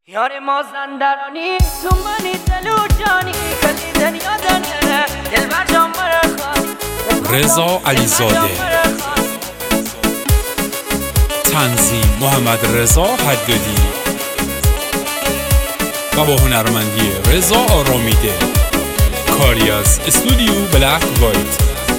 یار مازندرانی تو منی دل و جانی کلی دنیا دنیا دل بر جان برخواد رضا علیزاده تنظیم محمد رضا حدادی و با هنرمندی رضا آرامیده کاری از استودیو بلک وایت.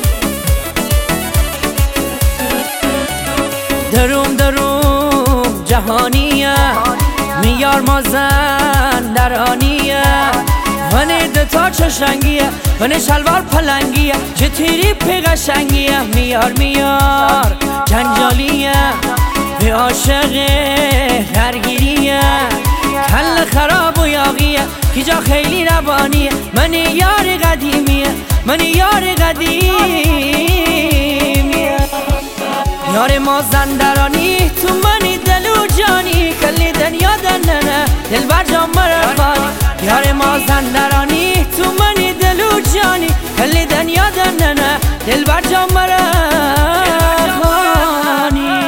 دروم جهانیه میار مازندرانیه ونه دتا چشنگیه ونه شلوار پلنگیه چه تیری پی قشنگیه میار جنجالیه به عاشق درگیریه کل خراب و یاغیه کی جا خیلی ربانیه من یار قدیمیه من یار قدیمیه یار مازندرانی تو منی دل و جانی کلی دنیا دننه دل بر جان مرخانی یار مازندرانی تو منی دل و جانی کلی دنیا دننه دل بر جان مرخانی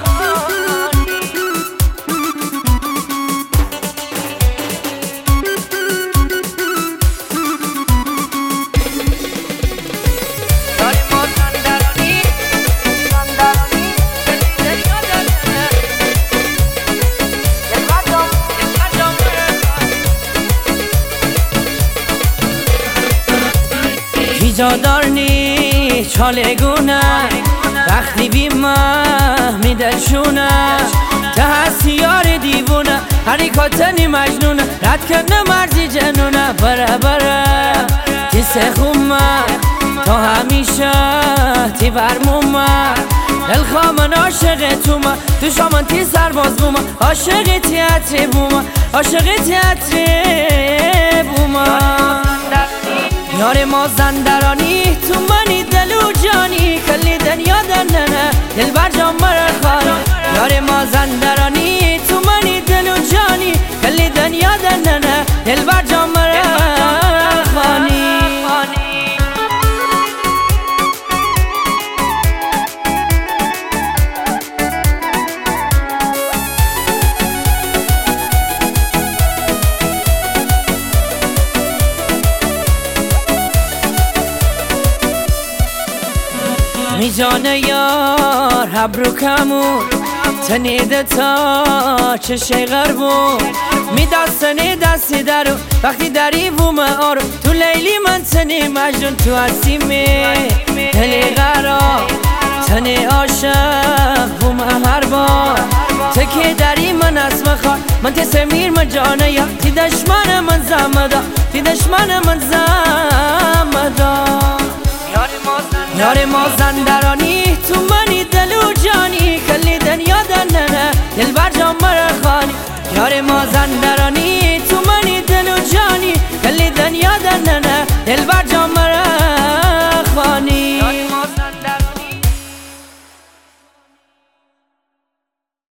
جادارنی چالگونه وقتی بیمه میدلشونه ته هستی یار دیوونه حریکاتنی مجنونه رد کنه مرزی جنونه بره کسه خومه تا همیشه تی برمومه دلخوامن عاشق تومه تو شامن تی سرباز بومه عاشق تیاتری بومه عاشق تیاتری بومه یار مازندرانی تو منی دل و جانی کلی دنیا دننه دل بر جان مرخانی یار مازندرانی تو منی دل و جانی کلی دنیا دننه دل بر جان مرخانی میزانه یار هبروکمون تنیده تا چشه غربون میدستنه دستی درو وقتی دری وومه آرو تو لیلی من تنی مجنون تو هستیمه دلی قرار تنی عاشق وومه هر بار تکی دری من اسم خواه من تسمیر من جانه یا تی دشمن من زمدا تی دشمن من زمدا یار مازندرانی تو منی دل و جانی کلی دنیا دننه دل بر جان مرخانی یار مازندرانی تو منی دل و جانی کلی دنیا دننه دل بر